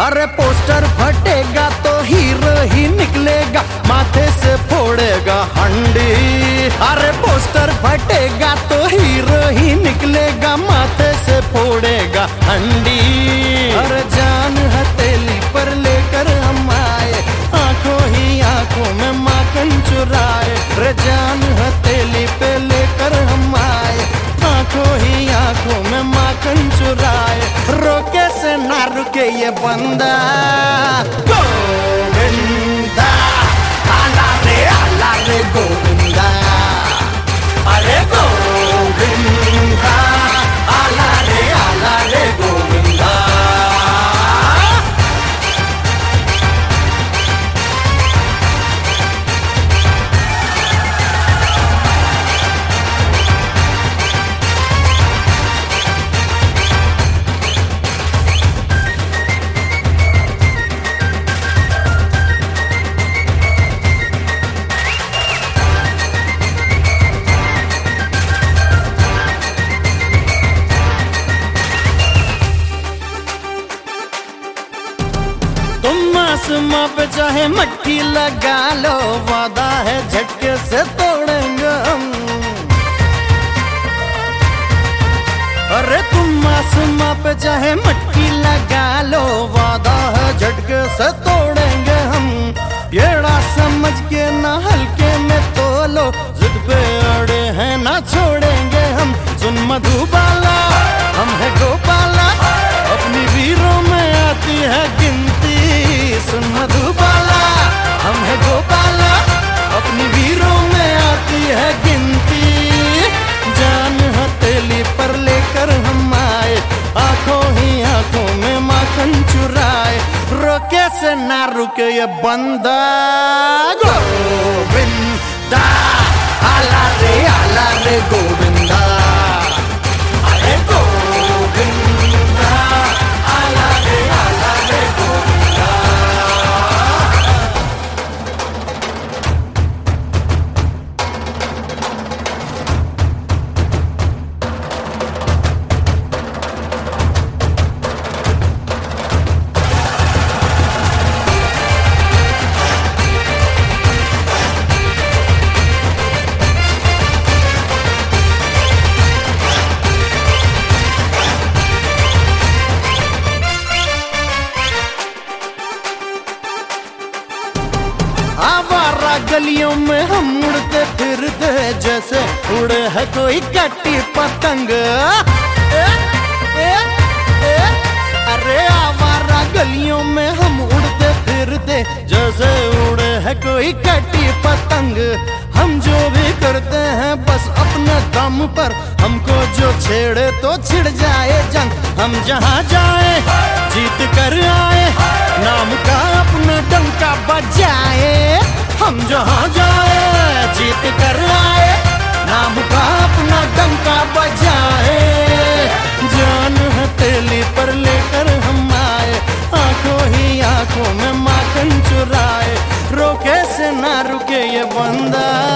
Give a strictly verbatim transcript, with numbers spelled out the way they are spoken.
अरे पोस्टर फटेगा तो हीरो ही निकलेगा, माथे से फोड़ेगा हंडी। अरे पोस्टर फटेगा तो हीरो ही निकलेगा, माथे से फोड़ेगा हंडी। अरे जान हथेली पर लेकर हम आए, आंखों ही आंखों में माखन चुराए। रे जान हथेली पे लेकर हम आए, आंखों ही आंखों में माखन चुराए। रोके से ना रुके ये बंदा, गोविंदा आला रे आला रे गोविंदा। अरे गोविंदा आला रे आला रे गोविंदा। आसमां पे चाहे मट्टी लगा लो, वादा है झटके से तोड़ेंगे हम। अरे तुम आसमां पे चाहे मट्टी लगा लो, वादा है झटके से तोड़ेंगे हम। येड़ा समझ के ना हल्के में तोलो, जिद पे अड़े हैं ना छोड़ेंगे हम। सुन मधुबाला हम है गोपाला, अपनी वीरों में आती है गिनती। सुन मधुबाला हम है गोपाला, अपनी वीरों में आती है गिनती। जान हथेली पर लेकर हम आए, आंखों ही आंखों में माखन चुराए। रोके से ना रुके ये बंदा, गोविंदा आला रे आला रे गोविंदा। अरे गोविंदा आला रे आला रे गोविंदा। आवारा गलियों में हम उड़ते फिरते, जैसे उड़े है कोई कटी पतंग। ए, ए, ए, अरे आवारा गलियों में हम उड़ते फिरते, जैसे उड़े है कोई कटी पतंग। हम जो भी करते हैं बस अपने दम पर, हमको जो छेड़े तो छिड़ जाए जंग। हम जहाँ जाए जीत कर आए, नाम का अपना डंका बजाए। हम जहाँ जाए जीत कर आए, नाम का अपना डंका बजाए। जान हथेली पर लेकर हम आए, आंखों ही आंखों में माखन चुराए। रोके से ना रुके ये बंदा।